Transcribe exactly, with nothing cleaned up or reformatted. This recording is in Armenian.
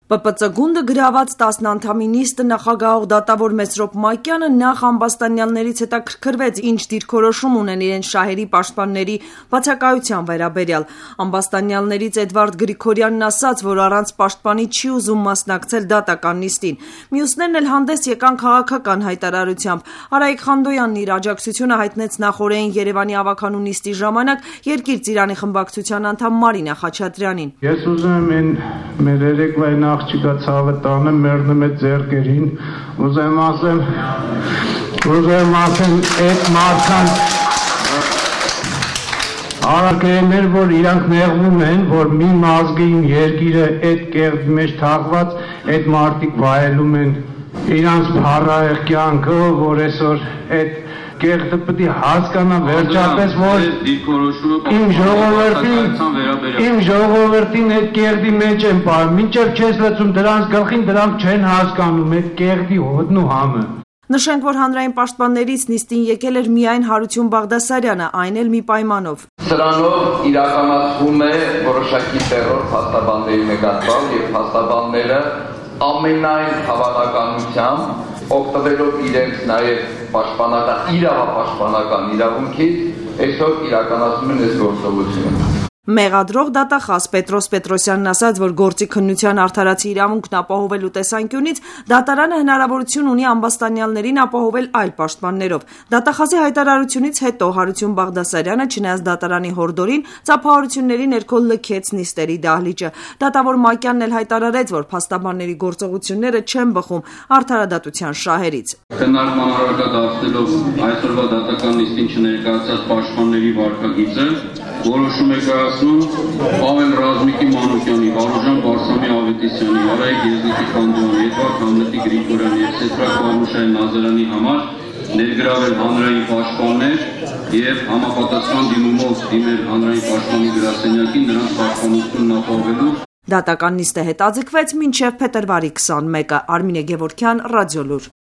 Պ Պ Ծ գունդը գրաված տասնանդամի նիստը նախագահող դատավոր Մեսրոպ Մակյանը նախ ամբաստանյալներից հետաքրքրվեց, ինչ դիրքորոշում ունեն իրենց շահերի պաշտպանների բացակայության վերաբերյալ։ Ամբաստանյալներից Էդվարդ Գրիգորյանն ասաց, որ առանց պաշտպանի չի ուզում մասնակցել դատական նիստին։ Մյուսներն էլ հանդես եկան քաղաքական հայտարարությամբ։ Արայիկ Խանդոյանն իր աջակցությունը հայտնեց նախօրեին Երևանի ավականու նիստի ժամանակ Երկիր Ծիրանի խմբակցության անդամ Մարինա Խաչատրյանին։ Ես ուզում եմ մեր երեկվային աղջիկա ցավը տանը մեռնում է ձեռքերին, ուզեմ ասեմ, ուզեմ ասեմ այդ մարդկանց արարքերներ, որ իրանք նեղվում են, որ մի մազգին երկիրը այդ կեղծի մեջ թաղված, այդ մարդիկ վայելում են իրանց փառահեղ կյանքը, որ այսօր այդ կեղտը պետք է հասկանա վերջապես, որ իմ ժողովրդին իմ ժողովրդին այդ կեղտի մեջ են պարում, մինչև չես լցում դրանց գլխին, դրանք չեն հասկանում այդ կեղտի հոտն ու համը։ Նշենք, որ հանրային պաշտպաններից նիստին եկել էր միայն Հարություն Բաղդասարյանը, այն էլ մի պայմանով։ Սրանով իրականացվում է որոշակի տերոր փաստաբանների նկատմամբ եւ փաստաբանները ամենայն հավանականությամբ օգտվելով իրենց նաև պաշտպանական իրավապաշտպանական իրավունքից այսօր իրականացնում են այս գործողությունը։ Մեղադրող դատախազ Պետրոս Պետրոսյանն ասաց, որ գործի քննության արդարացի իրավունքն ապահովելու տեսանկյունից դատարանը հնարավորություն ունի ամբաստանյալներին ապահովել այլ պաշտպաններով։ Դատախազի հայտարարությունից հետո Հարություն Բաղդասարյանը, չնայած դատարանի հորդորին, ծափահարությունների ներքո լքեց նիստերի դահլիճը։ Դատավոր Մակյանն էլ հայտարարեց, որ փաստաբանների գործողությունները չեն բխում արդարադատության շահերից։ Քննարկման առարկա դարձնելով այսօրվա դատական նիստին չներկայացած պաշտպանների վարքագիծը որոշում է կայացնում Պավել Ռազմիկի Մանուկյանի, Վարուժան Բարսամի Ավետիսյանի, Արայիկ Եզնիկի Խանդոյանի, Էդվարդ Համլետի Գրիգորյանի և Սեդրակ Պավլուշայի Նազարյանի համար ներգրավել հանրային պաշտպաններ և համապատասխան դիմումով դիմել հանրային պաշտպանի գրասենյակին նրանց պաշտպանությունն ապահովելու։ Դատական նիստը հետաձգվեց մինչև փետրվարի քսանմեկը։ Արմինե Գևորգյան, Ռադիոլուր։